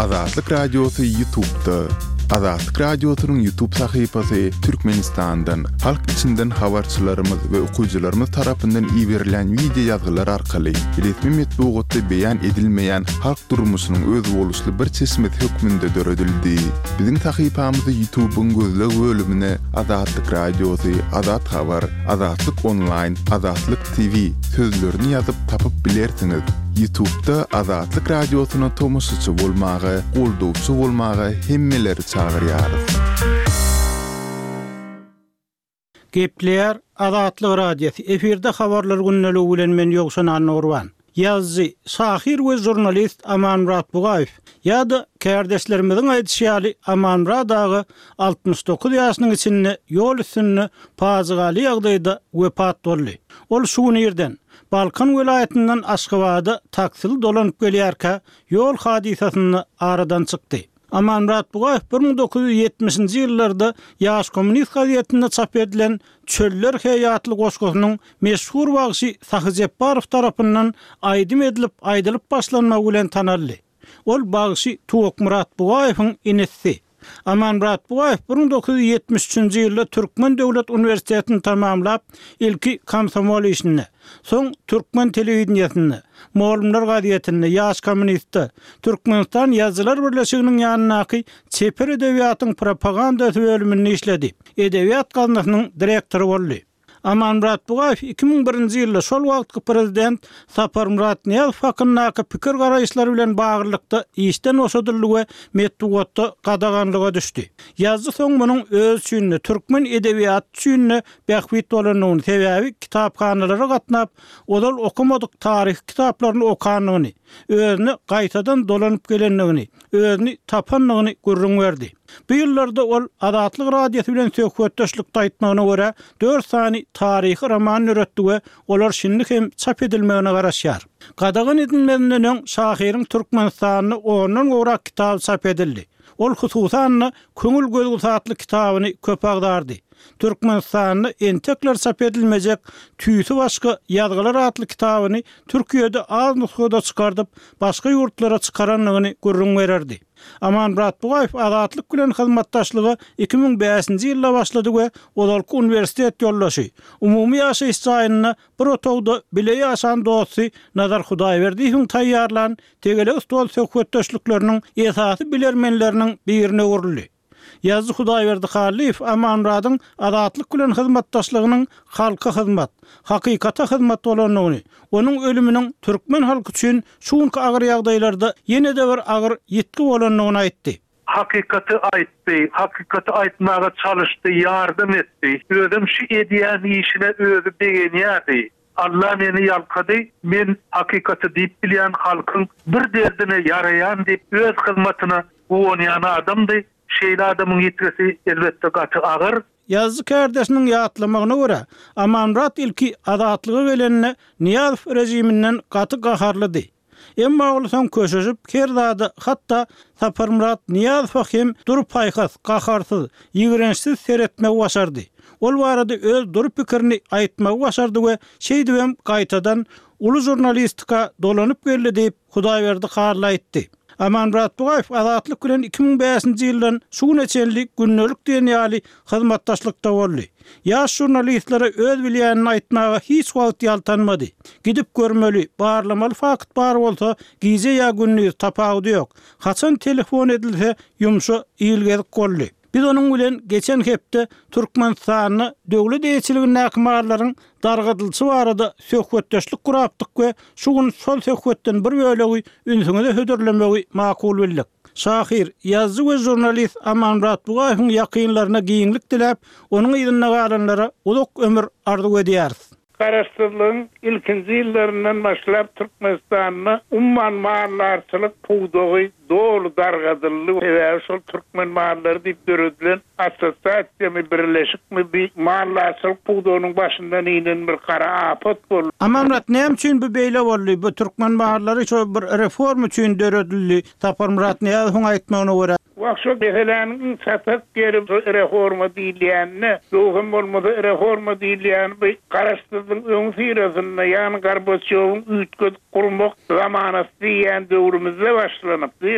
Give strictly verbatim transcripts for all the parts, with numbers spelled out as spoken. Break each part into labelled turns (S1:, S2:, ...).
S1: Azatlyk Radiosu YouTube'da. Azatlyk Radiosu'nun YouTube sahypasy Türkmenistan'dan, halk içinden habarçylarymyz we okuyjylarymyz tarapyndan iýerilen video ýazgylar arkaly resmi metbuatda beýan edilmeýän halk durmuşynyň öz boluşly bir çeşmet hökmünde döredildi. Biziň sahypamyzy YouTube'un gözleg bölümine Azatlyk Radiosu, Azat Habar, Azatlyk Online, Azatlyk T V sözlerini ýazyp tapyp bilersiňiz. YouTube'da Azatlyk Radiosu'na tomoşçy bolmagy, goldowçy bolmagy hemmeleri çağırýarys.
S2: Gepler Azatlyk Radiosu efirde habarlar günneligi bilen men Ýogşan Annurwan. Yazzy, sahir we jurnalist Amanmurat Bugaýew ýa-da kardeşlerimiziň aýdýaly Amanmurat dagy altymyş dokuz ýaşynyň içinde ýol üstünde pazygaly ýagdaýda wepat boldy. Ol şu ýerden Balkan welaýatynyň Aşgabatda taksili dolanyp gelýärkä ýol hadisasyny aradan çykdy. Amanmurat Bugaýew bir ming dokuz ýüz ýetmişinji ýyllarda Ýaş Kommunist gazetinde çap edilen Çöller Heýatly goşgusynyň meşhur wagşy Sahy Jepbarow tarapyndan aýdym edilip aýdylyp başlanmagy bilen tanaldy. Ol wagşy Tokmurat Bugaýewiň inesi. Amanmurat Bugaýew bir ming dokuz ýüz ýetmiş üçinji ýylda Türkmen Döwlet Uniwersitetini tamamlap, ilki komsomol işini, soň Türkmen telewizionyny, Moğollar gazetini, Ýaş Kommunistde, Türkmenistan Ýazgylar Birleşiginiň ýanynaky Çeper edebiýatyň propaganda bölümini işledi. Edebiýat gazynyň direktory boldy. Amanmurat Bugaýew iki ming birinji ýylda şol wagtky prezident Saparmurat Niýazow hakkyndaky pikir garaýşlary bilen baglanykda işden oşadyldy we metbuatda gadaganlyga düşdi. Ýazgy soň munyň öz üçin türkmen edebiýat üçin bähwit bolanyny sebäbi kitapxanalara gatnap, olar okumadyk tarih kitaplaryny okanyny, özüni gaýtadan dolanyp gelenligini, özüni tapanlygyny görüň berdi. Bu ýyllarda ol Azatlyk Radiosu bilen söhbetdeşlikde aýtmagyna görä dört sany taryhy roman öretdi we olar şinlik hem çap edilmegine garaşýar. Gadagan edilmegenden öň şahyryň Türkmenistanyny ondan gowrak kitap çap edildi. Ol hususan Köngül Gözü satly kitabyny köp agdardy. Türkmenistanyny entekler çap edilmejek tüýsü başga ýazgylar atly kitabyny Türkiýede az nusxada çykardyp, başga ýurtlara çykaranlygyny görüň bererdi. Amanmurat Bugaýew Azatlyk bilen hyzmatdaşlygy iki ming beşinji ýylda başlady we Ozalky Uniwersitet ýollaşy, umumy ýaşaýyş saýynyna bir otogda bile ýaşan dosty Nazar Hudaýberdiýewiň taýýarlan tegeleg stol söhbetdeşlikleriniň esasy bilermenleriniň birine urildi. Ýazgy Hudaýberdi Haliýew Amanmuratyň Azatlyk bilen hyzmatdaşlygynyň halka hyzmat, hakykata hyzmat bolanyny, onuň ölüminiň türkmen halky üçin şuňky agyr ýagdaýlarda ýene de bir agyr ýetki bolanyny aýtdy.
S3: Hakikaty aýtdy, hakikaty aýtmaga çalışdy, ýardym etdi. Özüm şu edýän işine özü begenýärdi. Allah meni ýalkady, men hakikaty diýip bilýän halkyň bir derdine ýaraýan diýip öz hyzmatyna gonýan adamdy. Şeýle adamyň ýetiresi elbetde gaty agyr.
S2: Ýazgy kardeşiniň ýatlamagyna görä, Amanmurat ilki azatlygy gelenine Niýazow rejiminden gaty gaharlydy. Emma ol soň köşeşip Kerdada hatda Saparmurat Niýazow hem durup paýhas, gaharsyz, ýigrençsiz seretmek başardy. Ol barada öz durup pikirini aýtmagy başardy we şeýdi hem gaýtadan uly jurnalistika dolanyp geldi diýip Hudaýberdi Haliýew aýtdy. Amanmurat Bugaýew Azatlyk bilen iki ming beşinji ýyldan şu neçenlik günnelik dünýäli hyzmatdaşlykda boldy. Ýaş jurnalistlere öz bilýänini aýtmaga hiç wagt ýaltanmady. Gidip görmeli, barlamaly fakt bar bolsa, gize ýa günni tapawdy ýok. Haçan telefon edilse, ýumşa iýilgedik boldy. Biz onuň bilen geçen hepde Türkmenistanyny döwlet eýçiliginiň näkmarlaryň dargadylçy barada söhbetdeşlik gurapdyk we şu gün şol söhbetden bir bölegi ünsüňe höderlenmegi makul bildik. Şahir, ýazgy we jurnalist Amanmurat Bugaýewiň ýakynlaryna giňlik dilep, onuň ýylyna galanlara uzak ömür arzu edýäris.
S4: Garaşdyrlygyň ilkinji ýyllaryndan başlap Türkmenistanyny umman maarlarçylyk puwdogy dolu dargadylly we şol türkmen maarlary diýip göredilen assosiasiýamy birleşikmi bir maarlarçylyk puwdogynyň başyndan inen bir kara apat boldy.
S2: Amanmurat näme üçin bu beýle boldy? Bu türkmen maarlary şo bir reform üçin döredildi. Saparmurat Niýazowyň aýtmagyna görä
S4: Wakşo behelanyň satak gerip reforma diýilýänne, ýogum bolmady reforma diýilýän bir garaşdyrdyň öň sirasyna ýani Gorbaçowyň üýtgöz gurmak zamanasy diýen döwrümizde başlanypdy.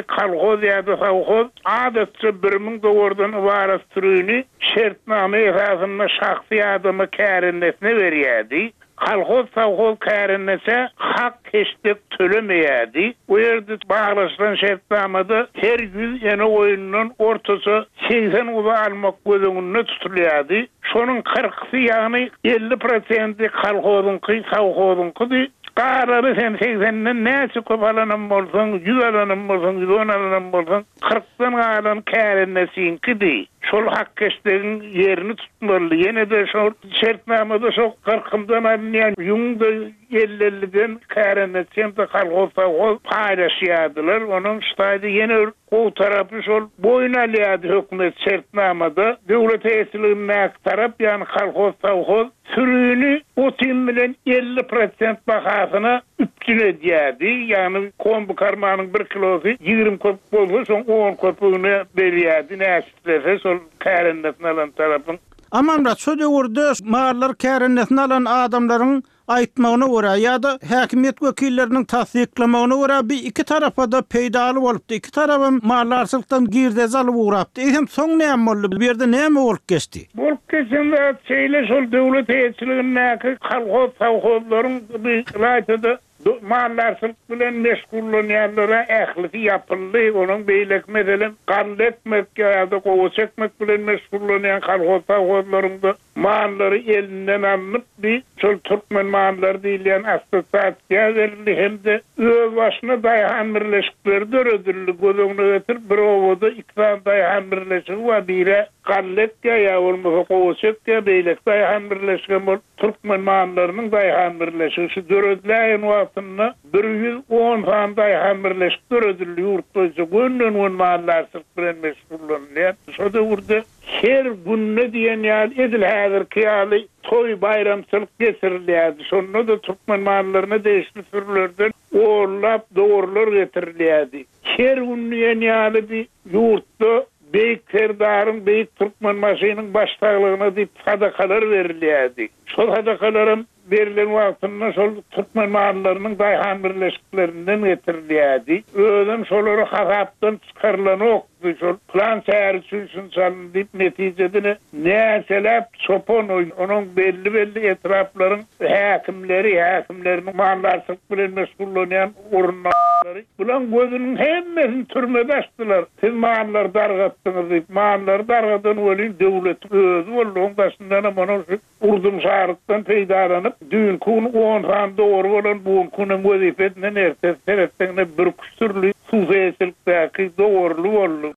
S4: kalkoz ýa-da sowkoz adatça bir ming dogordan ibaret türüni şertname esasında şahsy adamy kärinnesine berýärdi. Kalkoz sowkoz kärinnese hak heçlik tölemeýärdi. Bu ýerde baglaşylan şertnamada her yüz ýene oýunun ortasy seksen uza almak gözüňde tutulýardy. Şonuň kırkysy ýagny elli prosenti kalkozyňky, sowkozyňky. Qarary sen seksenden näçe köp alanan bolsaň, yüz alanan bolsaň, yüz on alanan bolsaň, kırkdan alan kärinnesiňki. Şol hak keşlerin yerini tutmalı. Yine de şol şertnamada şol kırkımdan alınyan yungda ellelliden kärinnesem de kalkosa ol paylaşýardylar. Onun ştaýdy yine o tarapy şol boyun alýardy hökümet şertnamada. Döwlet eýsligine tarap ýani kalkosa ol sürüni otin bilen elli prosent bahasyna üpçün edýärdi. Ýani kombu karmanyň bir kilosy ýigrim köp bolsa şoň on köpüne berýärdi. Näçe şol kärinnesini alan tarapyň.
S2: Amamrat şu döwürde marlar kärinnesini alan adamlaryň aýtmagyna görä ýa-da häkimet wekilleriniň tasdiklamagyna görä bir iki tarafa da peýdaly bolupdy. İki tarapym marlarsykdan girdez alyp ugrapdy. Eýsem soň näme boldy? Bu ýerde näme bolup geçdi?
S4: Bolup geçende şeýle şol döwlet eýetçiligine kalkoz sowkozlaryň bir laýtyda mallarsyk bilen meşgullanýanlara ähliki ýapyldy. Onuň beýlek meselen garletmekge ýa-da gowy çekmek bilen meşgullanýan kalkoz sowkozlaryň mallary elinden alınıp bir şol türkmen mallary diýilen assosiasiýa berildi hemde öz başyna daýhan birleşikleri döredildi. Gözüňe getir bir owada ikram daýhan birleşigi we bire garletge ýa bolmasa gowy çekge beýlek daýhan birleşigi bol türkmen mallarynyň daýhan birleşigi şu döredilýän wagtynda bir yüz on daýhan birleşik döredildi. Ýurtdaşy gönnen on mallarsyk bilen meşgullanýan. Şo da urda her günne diýen ýaly edil häzirki ýaly toy bayramçylyk geçirilýärdi. Şonda da türkmen mallaryna değişli türlerden orlap dogurlar getirilýärdi. Her günne ýaly bir ýurtda beýik serdaryň, beýik türkmen maşynyň başçylygyna diýip sadakalar berilýärdi. Şol sadakalarym berilen wagtynda şol türkmen mallarynyň daýhan birleşiklerinden getirilýärdi. Özüm şolary hasapdan çykarylan okdy. Şol plan şäher üçin çalyndyp netijede näçelep çopon onuň belli belli etraplaryň häkimleri, häkimleriniň mallarsyk bilen meşgullanýan orunlary bulan gözüniň hemmesini türmede açdylar. Siz mallar dargatdyňyz diýip mallar dargadan welin döwlet özü bolan başyndan mono urdum şahardan peýdalanyp dün kun on han doğru bolan bu kunun wezifetine nerse seretine bir küstürlü suzeýçilikdäki dogurly boldy.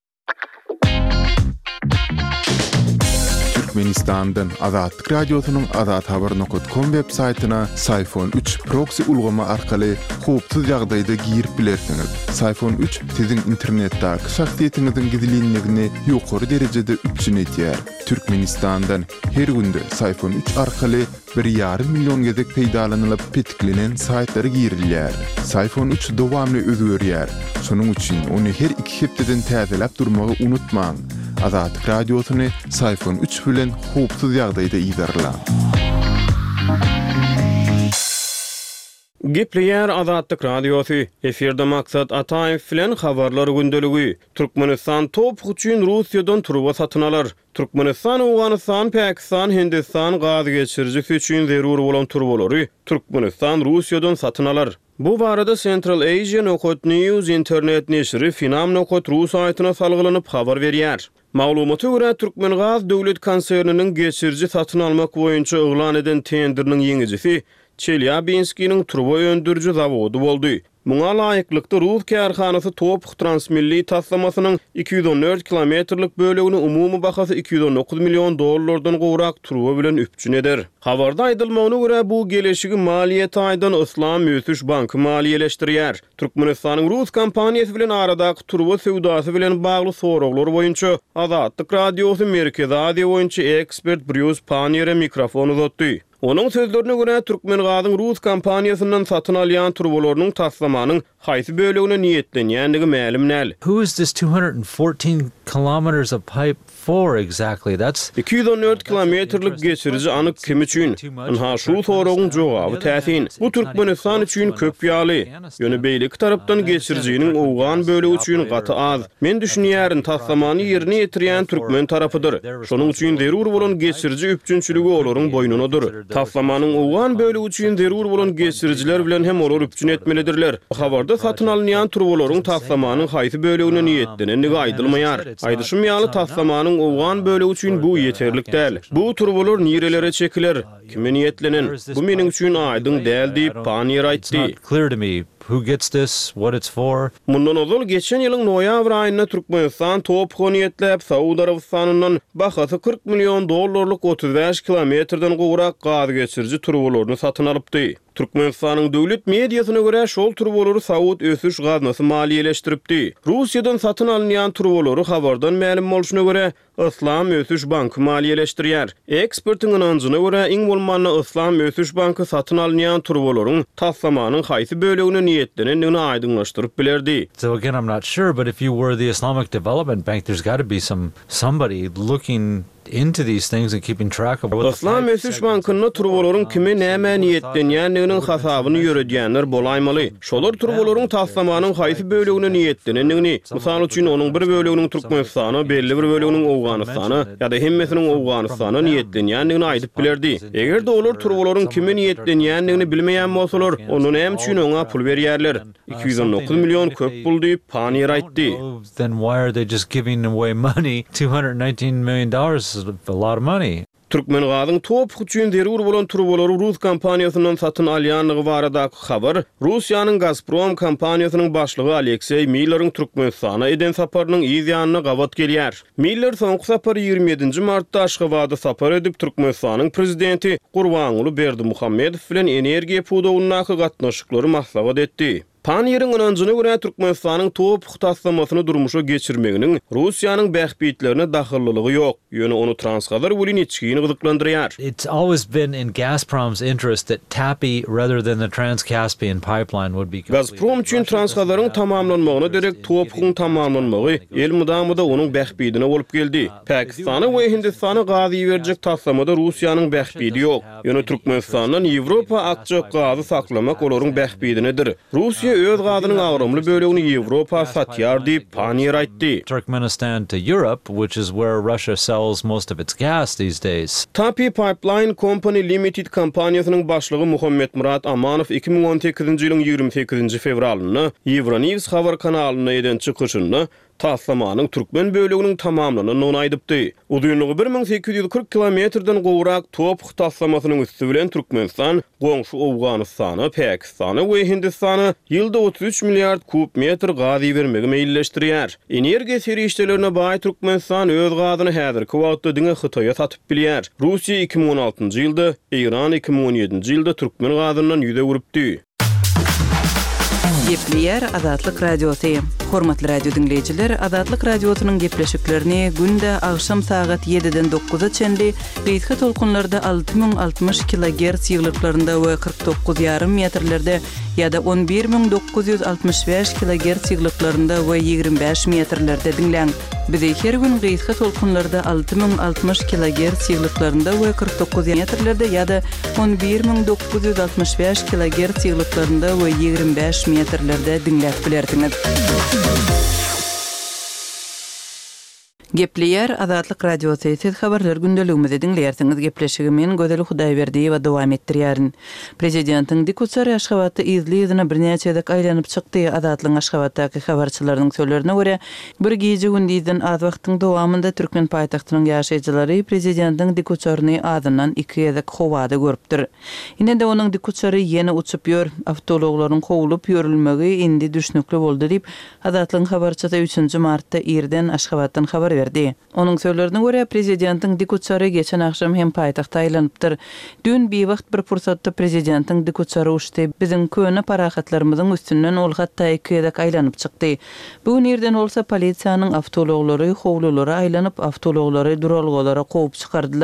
S1: Türkmenistan'dan Azatlyk Radiosynyň azat habar nokta com web saytyna Sayfon üç proxy ulgama arkaly howpsuz ýagdaýda girip bilersiňiz. Sayfon üç siziň internetdäki şahsiýetiňiziň gizlinligini ýokary derejede üpçün etýär. Türkmenistan'dan her günde Sayfon üç arkaly bir ýarym million gezek peýdalanylyp petiklenen saytlary girilýär. Sayfon üç dowamly özgörýär. Şonuň üçin ony her iki hepdeden täzelep durmagy unutmaň. Azatlyk Radiosyny Sayfon üç bilen howpsuz ýagdaýda iýdarlan.
S5: Gepleýär Azatlyk Radiosy. Eferde maksat Ataýew bilen habarlar gündeligi. Türkmenistan top üçin Russiýadan turba satyn alar. Türkmenistan, Awganistan, Pakistan, Hindistan gazy geçirjisi üçin zerur bolan turbalary Türkmenistan Russiýadan satyn alar. Bu barada Central Asia Nokot News internet neşri Finam Nokot Rus saýtyna salgylanyp habar berýär. Maglumaty görä Türkmengaz döwlet konserniniň geçirji satyn almak boýunça eglan eden tenderiniň ýeňijisi Çelyabinskiň turba öndürjü zawody boldy. Muňa laýyklykda Rus kärhanasy Topuk Transmilli taslamasynyň iki yüz on dört kilometrlik bölegini umumy bahasy iki yüz on dokuz million dollardan gowrak turba bilen üpçün eder. Habarda aýdylmagyna görä bu geleşigi maliýet aýdan Islam Müsüş banky maliýeleşdirýär. Türkmenistanyň Rus kompaniýasy bilen aradaky turba sowdasy bilen bagly soraglar boýunça Azatlyk Radiosy Merkezi Aziýa boýunça ekspert Bruce Paniere mikrofon uzatdy. Onun sözlerine göre Türkmengazyň Rus kompaniýasyndan satyn alýan turbalarynyň taslamanyň haýsy bölegine niýetlenýändigi ma'lum näl.
S6: Who is this two hundred fourteen kilometers of pipe for exactly? That's
S5: iki yüz on dört kilometrlik geçirici anyk kim üçin? Anha şu soragyň jogaby täsin. Bu Türkmenistan üçin köp ýaly. Ýöne beýlik tarapdan geçiriciniň owgan bölegi üçin gaty az. Men düşünýärin taslamany ýerine ýetirýän türkmen tarapydyr. Şonuň üçin zerur bolan geçirici üpçünçüligi olaryň boynunadyr. Taslamanyň owgan bölegi üçin zerur bolan geçiriciler bilen hem olar üpçün etmelidirler. Habarda satyn alynýan turbolaryň taslamanyň haýsy bölegine niýetleneni aýdylmaýar. Aýdyşym ýaly taslamanyň owgan bölegi üçin bu ýeterlik däl. Bu turbolar nirelere çekiler? Kime niýetlenen? Bu meniň üçin aýdyň däl diýip Panier aýtdy.
S6: clear to me who gets this, what it's for.
S5: Mundan ozal geçen ýylyň noýabr aýynda Türkmenistan top goniýetläp Saudi Arabistanynyň bahasy kırk milyon dollarlyk otuz beş kilometrden gowrak gaz geçirici turbolaryny satyn alypdy. Türkmenistanyň döwlet mediasyna görä şol turbolary Saud ösüş gaznasy maliýeleşdiripdi. Russiýadan satyn alynýan turbolary habardan ma'lum bolşuna görä Islam Ösüş Banky maliýeleşdirýär. Ekspertiň ynanjyna görä iň bolmany Islam Ösüş Banky satyn alynýan turbolaryň taslamanyň haýsy bölegine niýetlenenini aýdynlaşdyryp bilerdi.
S6: So again, I'm not sure, but if you were the Islamic Development Bank, there's got to be some somebody looking into these things and keeping track of what
S5: Islam Ösüş Bankyny turbolaryň kimi näme niýetlenýänliginiň hasabyny ýöredýänler bolaýmaly. Şolar turbolaryň taslamanyň haýsy bölegine niýetlenenini, mysal üçin onuň bir böleginiň Türkmenistana, belli bir böleginiň Owganystana ýa-da hemmesiniň Owganystana niýetlenýänligini aýdyp bilerdi. Eger de olar turbolaryň kimi niýetlenýänligini bilmeýän bolsalar, onuň hem üçin oňa pul berýärler. iki yüz on dokuz milyon köp pul diýip Panier aýtdy.
S6: Then why are they just giving away money? two hundred nineteen million dollars is a lot of money.
S5: Türkmen gazyň top üçin zerur bolan turbolary Rus kompaniýasynyň satyn alýanlygy baradaky habar, Russiýanyň Gazprom kompaniýasynyň başlygy Aleksey Miller'ın Türkmenistana eden saparynyň ýygyanyna gawat gelýär. Miller soňky sapary ýygrimi ýedinji martda Aşgabatda sapar edip Türkmenistanyň prezidenti Gurbanuly Berdimuhammedow bilen energiýa pudowyna gatnaşyklary maslahat etdi. Panier'in ynanjyna görä Türkmenistanyň top taslamasyny durmuşa geçirmeginiň Russiýanyň bähbitlerine dahyllylygy ýok. Ýöne onu transgazar welin içgini gyzyklandyrýar.
S6: It's always been in Gazprom's interest that TAPI rather than the Trans-Caspian pipeline would be.
S5: Gazprom üçin transgazaryň tamamlanmagyna derek topugyň tamamlanmagy el mudamyda onuň bähbitine bolup geldi. Pakistana we Hindistana gazy berjek taslamada Russiýanyň bähbiti ýok. Ýöne Türkmenistandan Ýewropa akçak gazy saklamak olaryň bähbitinedir. Russiýa öz gazynyň agrymly bölegini Ýewropa satýar diýip Panier aýtdy.
S6: Turkmenistan to Europe, which is where Russia sells most of its gas these days.
S5: TAPI Pipeline Company Limited kompaniýasynyň başlygy Muhammed Murat Amanow iki ming on sekizinji ýylyň ýigirmi sekizinji fevralyny Euronews habar kanalyna eden çykyşyny taslamanyň türkmen böleginiň tamamlanyny aýdypdy. Uzunlygy bir ming sekiz yüz kırk kilometrden gowrak top taslamasynyň üstü bilen Türkmenistan, goňşy Owganystany, Pakistany we Hindistany ýylda otuz üç milliard kub metr gazy bermegi meýilleşdirýär. Energiýa serişdelerine baý Türkmenistan öz gazyny häzirki wagtda diňe Hytaýa satyp bilýär. Russiýa iki ming on altynjy ýylda, Iran iki ming on ýedinji ýylda türkmen gazynyň ýüze urupdy.
S7: Gepleýär Azatlyk Radiosy. Hormatly radio dinleýijiler, Azatlyk Radiosynyň gepleşiklerini günde agşam saat ýediden dokuza çenli beýtge tolkunlarda alty ming altymyş kilohertz ýyglyklarynda we kırk dokuz ýarym metrlerde ýa-da on bir ming dokuz yüz altymyş beş kilohertz ýyglyklarynda we ýigirmi beş metrlerde dinleň. Bizi her gün beýtge tolkunlarda alty ming altymyş kilohertz ýyglyklarynda we kırk dokuz metrlerde ýa-da on bir ming dokuz yüz altymyş beş kilohertz ýyglyklarynda we ýigirmi beş metrlerde dinläp bilerdiňiz. Gepleýär Azatlyk Radiosy. Siz habarlar gündeligimizde dinleýärsiňiz. Gepleşigimi Gözel Hudaýberdiýew we dowam etdirýärin. Prezidentiň Dikutsary Aşgabatda izlediňe birnäçe dak aýlanyp çykdy. Azatlyň Aşgabatdaky habarçylarynyň sözlerine görä, bir gece gündizden az wagtyň dowamında Türkmen paýtagtynyň ýaşaýjylary prezidentiň Dikutsaryny azyndan iki ýezek howada görüpdir. Inde de onuň Dikutsary ýene uçup ýör, awtologlaryň howlup ýörülmegi indi düşnükli boldy diýip Azatlyň habarçysy üçünji martda Irden Aşgabatdan habar berdi. Onun sözlerine göre prezidentiň Dikutsary geçen akşam hem paýtagta aýlanypdyr. Dün bir wagt bir pursatda prezidentiň Dikutsary uçdy. Biziň köne parahatlarymyzyň üstünden ol hatda iki ýezek aýlanyp çykdy. Bu nerden bolsa polisiýanyň awtologlary, howlulary aýlanyp awtologlary duralgalara gowy çykardylar.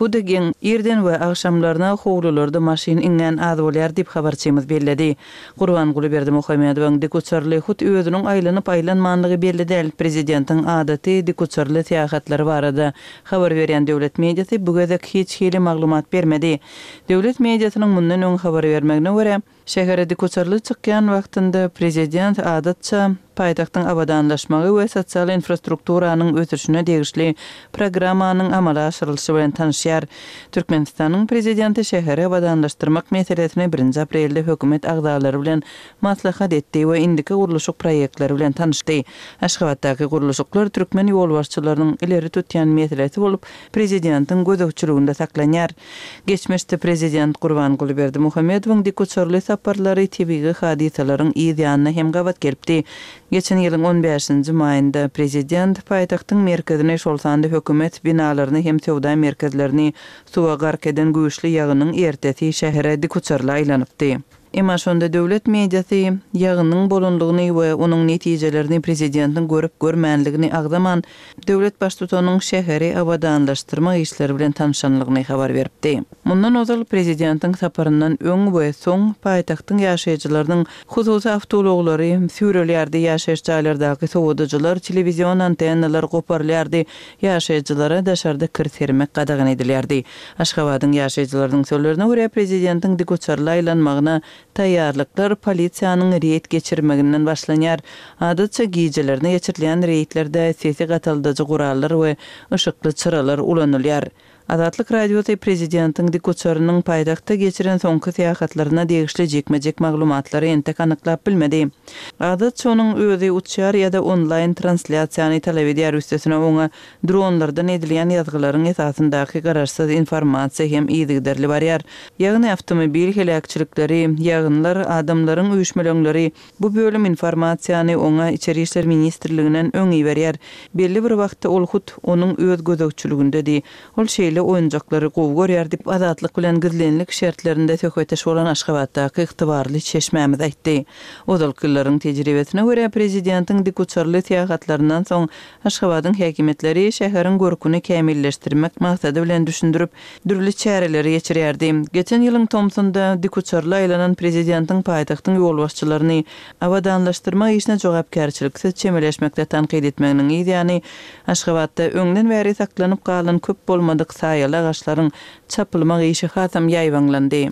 S7: Bu degen irden we akşamlarına howlularda maşin ingen adwolar dip habarçymyz belledi. Gurbanguly berdi Muhammedowyň dikutsarly hut özüniň aýlanyp aýlanmanlygy belli däl. Prezidentiň adaty dikutsarly tähatlary barada habar berýän döwlet mediasy bu gezek hiç hili maglumat bermedi. Döwlet mediasynyň mundan öň habar bermegine görä, şäherde dikutsarly çykýan wagtynda prezident adatça paýtagtyň abadanlaşmagy we sosial infrastrukturanyň ötüşine degişli programmanyň amala aşyrylyşı bilen tanışýar. Türkmenistanyň prezidenti şäheri abadanlaşdyrmak meselesini birinji aprelde hökümet agdalary bilen maslahat etdi we indiki guruluşyk proýektleri bilen tanışdy. Aşgabatdaky guruluşyklar türkmen ýol başçylarynyň ileri tutýan meselesi bolup, prezidentiň gözegçiliginde saklanýar. Geçmişde prezident Gurbanguly Berdimuhammedowyň dikutsarly saparlary tebii hadisalaryň ýa-da hem gabat gelipdi. Geçen ýylyň on beşinji maýynda prezident paýtagtyň merkezine şolsanda hökümet binalaryny hem sowda merkezlerini suwa gark eden güýçli ýagynyň ertesi şähere dikutsarly aýlanypdy. Emma şonda döwlet mediasy ýagynyň bolundygyny we onuň netijelerini prezidentiň görüp görmänligini agdaman döwlet baştutanyň şäheri abadanlaşdyrma işleri bilen tanışanlygyny habar beripdi. Mundan ozal prezidentiň saparyndan öň we soň paýtagtyň ýaşaýjylarynyň hususy awtologları sürelerde ýaşaýyş jaýlardaky sowdadyjylar telewizion antennalar goparlardy, ýaşaýjylara daşarda kirsermek gadagyn edilýärdi. Aşgabatyň ýaşaýjylarynyň sözlerine görä prezidentiň dikutsarly aýlanmagyna taýýarlyklar polisiýanyň reýt geçirmeginden başlanýar. Adatça giýjelerine geçirilýän reýtlerde sesi gataldyjy gurallar we ışykly çıralar ulanylýar. Azatlyk radioda prezidentiň dikutsarynyň paýdagda geçiren soňky tähatlaryna degişli jekmejek maglumatlary entek anyklap bilmedi. Adatça onuň özi uçýar ýa-da onlaýn translasiýany talap edýär üstesine oňa dronlardan edilýän ýazgylaryň esasyndaky garaşsyz informasiýa hem ýygyderli barýar. Ýagny awtomobil helakçylykleri, ýagynlar, adamlaryň üýüşmeleri bu bölüm informasiýany oňa Içeri işler ministrliginden öňi berýär. Belli bir wagtda ol hut onuň öz gözegçiligindedi. Ol şeýle oýunjaklary gowy görýär dip azatlyk bilen gizlenlik şertlerinde söhbeteş bolan Aşgabatdaky ygtybarly çeşmämiz aýtdy. Ozalkylaryň tejribesine görä prezidentiň dikutsarly tähatlarynyň soň Aşgabatyň häkimetleri şäheriň görküni kämilleşdirmek maksady bilen düşündirip dürli çäreleri geçirýärdi. Geçen ýylyň Tomsonda dikutsarly aýlanan prezidentiň paýtagtyň ýol başçylaryny abadanlaşdyrma işine jogapkärçiliksiz çemeleşmekde tanqid etmeginiň ýa-da Aşgabatda öňden bäri saklanyp galan köp bolmadyk saýaly agaçlaryň çapylmak işi hasam ýaýbanlandy.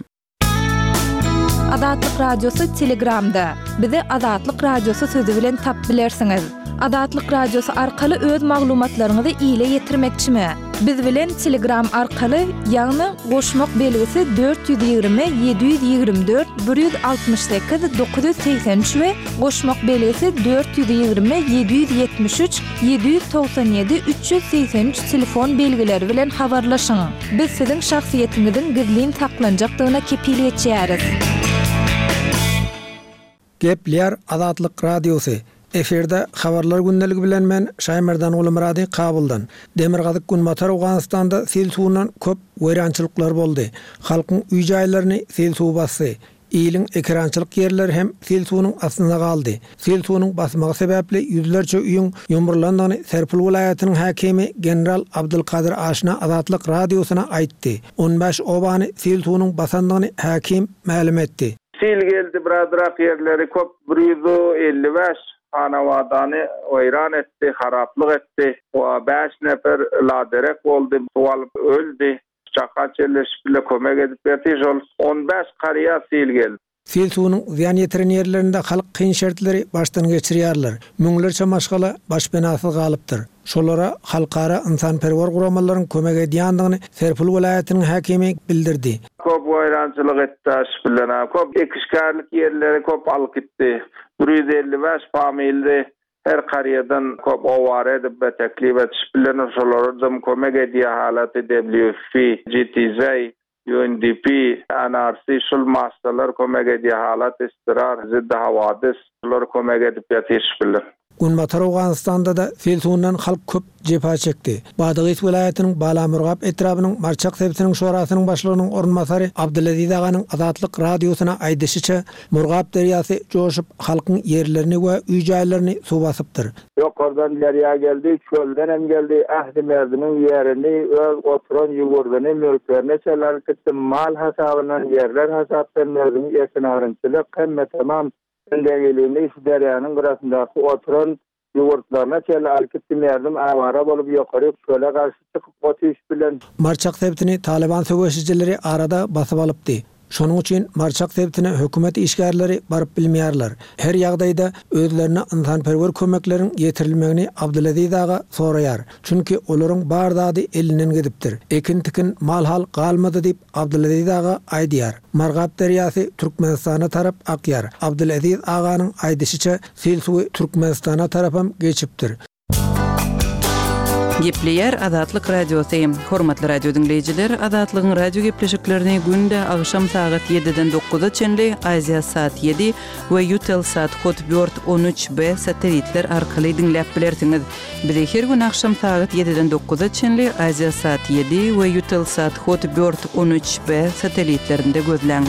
S8: Azatlyk radiosu Telegramda. Bizi Azatlyk radiosu sözü bilen tap bilersiňiz. Azatlyk radiosu arkaly öz maglumatlaryňyzy ýyla ýetirmekçimi? Biz bilen Telegram arkaly ýagny goşmak belgisi dört yüz ýygrimi yedi yüz ýygrimi dört bir yüz altmış sekiz dokuz yüz seksen üç we goşmak belgisi dört yüz ýygrimi yedi yüz ýetmiş üç yedi yüz toksan ýedi üç yüz seksen üç telefon belgileri bilen habarlaşyň. Biz siziň şahsiýetiňiziň gizlin saklanjakdygyna kepillik etýäris.
S9: Gepler Azatlyk radiosu. Eferde habarlar gündəligi bilen men Şaýmerdan Ulumrady Kabuldan. Demirgazyk gün matar Awganistanda sel suwundan köp weýrançylyklar boldy. Halkyň üý jaýlaryny sel suw basdy. Ýylyň ekrançylyk ýerleri hem sel suwunyň astynda galdy. Sel suwunyň basmagy sebäpli ýüzlerçe üýüň ýomurlandygyny Serpil welaýatynyň häkimi general Abdulkadir Aşna Azatlyk radiosyna aýtdy. on beş obany sel suwunyň basandygyny häkim ma'lum etdi.
S4: Sel geldi birazrak ýerleri köp bir yüz elli beş hanawatany weýran etdi, haraplyk etdi. O beş nefer laderek boldy, sual öldü. Çaka çelleşip bile kömek edip berdi. on beş karıya sel geldi.
S9: Sel suwunyň ziýan ýetiren ýerlerinde halk kyn şertleri baştan geçirýärler. Müňlerçe maşgala baş benasyz galypdyr. Şolara halkara insanperwer guramalaryň kömek edýändigini Serpil welaýatynyň häkimi bildirdi.
S4: Köp weýrançylyk etdi, bilen köp ekişkärlik ýerleri köp alyp gitdi. bir yüz elli beş familde her karyadan köp owara edip teklif etip bilen şolara kömek edýär halaty W F P, G T Z, U N D P, N R C şol masalar kömek edýär halat istirar, zidda hawadis habarlary kömek edip ýatyşpylar.
S9: Gunmatar Awganistanda da felsundan halk köp jepa çekdi. Badagys vilayatynyň Balamurgap etrabynyň Marçak sebitiniň şorasynyň başlygynyň orunmasary Abdulaziz aganyň Azatlyk radiosyna aýdyşyça Murgap deryasy joşup halkyň yerlerini we üýjaýlaryny suw basypdyr.
S4: Ýokardan derya geldi, çölden hem geldi, ahdi merdiniň ýerini öz oturan ýugurdyny mülklerine çeler kitdi, mal hasabynan yerler hasapdan merdiniň ýeşenarynçylyk hem tamam Endegeliğinde şu deryanın burasındaki oturan yuvurtlarına çeli alkittim yardım avara bolup yukarı şöyle karşı çıkıp otuş bilen.
S9: Marçak sebitini Taliban söwüşçileri arada basyp alypdy. Şonuň üçin Marçak sebitine hökümet işgärleri baryp bilmeýärler. Her ýagdaýda özlerine ynsanperwer kömeklerin ýetirilmegini Abdulaziz aga soraýar. Çünki olaryň bardady elinden gidipdir. Ekin tikin mal-hal galmady diýip Abdulaziz aga aýdýar. Margap deryasy Türkmenistana tarap akýar. Abdulaziz aganyň aýdyşyça sel suwy Türkmenistana tarapam geçipdir.
S7: Gepleyer Azatlyk radiosu. Hormatly radio dinleyijiler, Azatlygyň radio gepleşiklerini günde agşam saat ýediden dokuza çenli Aziya saat ýedi we Eutelsat kod dört on üç B satelitler arkaly dinläp bilersiňiz. Bizi her gün agşam saat ýediden dokuza çenli Aziya saat ýedi we Eutelsat kod dört on üç B satelitlerinde gözläň.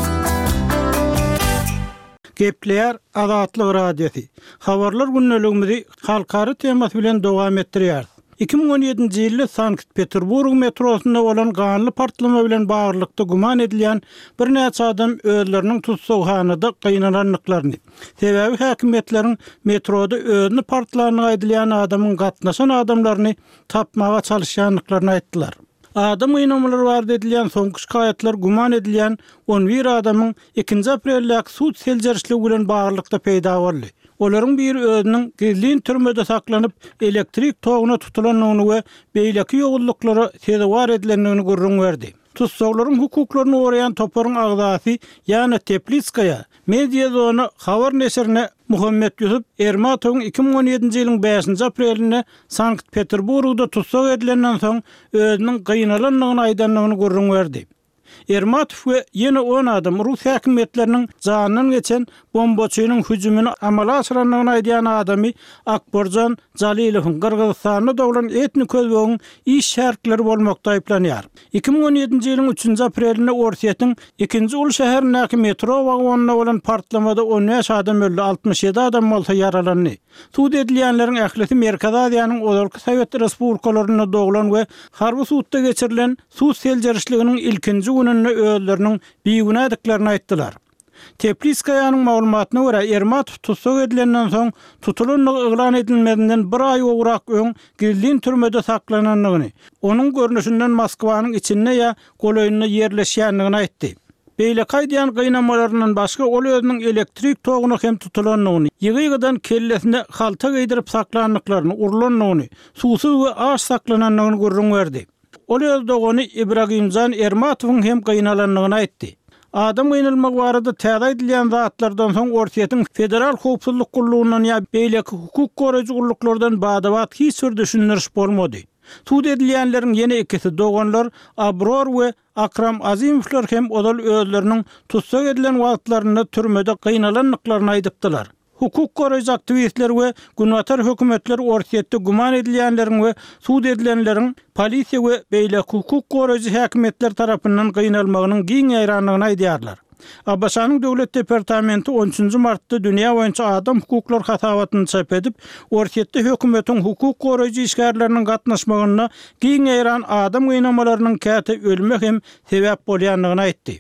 S2: Gepleyer Azatlyk radiosu. Habarlar günneligimizi halkary temasy bilen dowam etdirýär. iki bin on ýedinji ýylda Sankt-Peterburg metrosunda bolan ganly partlama bilen baglykda guman edilýän bir näçe adam özleriniň tutsaghanada gynananlyklaryny, sebebi häkimetleriň metroda özüni partlanyny aýdylýan adamyň gatnaşan adamlaryny tapmaga çalışýanlyklaryny aýtdylar. Adam gynanmalary bar edilýän soňky şikaýetler guman edilýän on bir adamyň ikinji aprellik sud seljerçiligi bilen baglykda peýda boldy. Olaryň biri özüniň gizlin türmede saklanyp elektrik toguna tutulanyny we beýleki ýogullyklary sezewar edilenini görüň berdi. Tutsaglaryň hukuklaryny orayan toparyň agdasy ýani Teplitskaya media zona habar neşrine Muhammed Yusuf Ermatowyň iki bin on ýedinji ýylyň beşinji aprelinde Sankt-Peterburgda tutsag edilenden soň özüniň gynananlygyny aýdanlygyny görüň berdi. Ermatov we ýene on adam Rus häkimetleriniň janynyň geçen bombaçynyň hüjümini amala aşyranlygyny aýdýan adamy Akbarjan Jalilowyň Kyrgyzstanda doglan etnik köýüň iş şertleri bolmakda aýplanýar. iki bin on ýedinji ýylyň üçünji aprelinde Orsiýetiň ikinji ul şäherindäki metro wagonuna bolan partlamada on beş adam öldü, altmış ýedi adam bolsa yaralandy. Suud edilýänleriň ählisi Merkez Aziýanyň Ozalky Sowet Respublikalaryna doglan we harby suudda geçirilen suud seljerçiliginiň ilkinji gününde özleriniň biýgunadyklarını aýtdylar. Teplitskaýanyň maglumatyna görä Ermatov tutsag edilenden soň tutulanlygy eglan edilmedinden bir aý owrak öň gizlin türmede saklananlygyny, onuň görnüşinden Moskwanyň içinde ýa golaýyna ýerleşýänligini aýtdy. Beýle kaýdyan gynanmalarynyň başga ol özüniň elektrik toguna hem tutulanlygyny, ýygydan kellesinde halta geydirip saklanlyklaryny, urlanlygyny, suwsuz we aş saklananlygyny görüň berdi. Ol öz dogany Ibrahimjan Ermatowyň hem gynalanlygyny aýtdy. Adam gynalmak barada täze edilýän zatlardan soň Orsiýetiň federal howpsuzlyk gurulundan ýa beýleki hukuk goraýjy guruluklardan badawat hiç bir düşündiriş bolmady. Suud edilýänleriň ýene ikisi doganlar Abror we Akram Azimowlar hem odal özleriniň tutsag edilen wagtlaryny türmede gynalanlyklaryny aýdypdylar. Hukuk goraýjy aktivistler we günwatar hökümetler Orsiýetde guman edilýänleriň we suud edilenleriň polisiýa we beýleki hukuk goraýjy häkimetler tarapyndan gynalmagynyň giň ýaýranlygyny aýdýarlar. Abaşanyň döwlet departamenti on üçünji martda dünýä boýunça adam hukuklar hasabatyny çap edip, Orsiýetde hökümetiň hukuk goraýjy işgärleriniň gatnaşmagyna giň ýaýran adam gynamalarynyň käte ölmek hem sebäp bolýanlygyny aýtdy.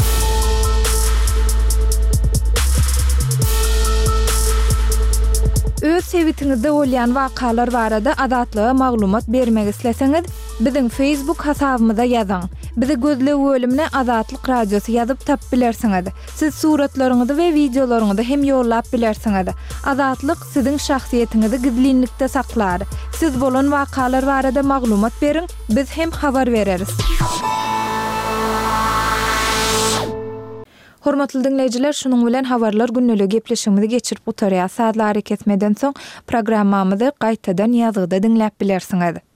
S8: Öz sebitiňizde bolýan wakalar barada adatlyga maglumat bermek isleseňiz, biziň Facebook hasabymyza ýazyň. Bizi gözle bölümine Azatlyk radiosu ýazyp tap bilersiňiz. Siz suratlaryňyzy we videolaryňyzy hem ýollap bilersiňiz. Azatlyk siziň şahsiýetiňizi gizlinlikde saklar. Siz bolan wakalar barada maglumat beriň, biz hem habar bereriz. Hormatly dinleyijiler, şunun bilen habarlar günneligi gepleşigimizi geçirip otarýar. Saatlar kesmeden soň programmamyzy gaýtadan ýazgyda dinläp bilersiňiz.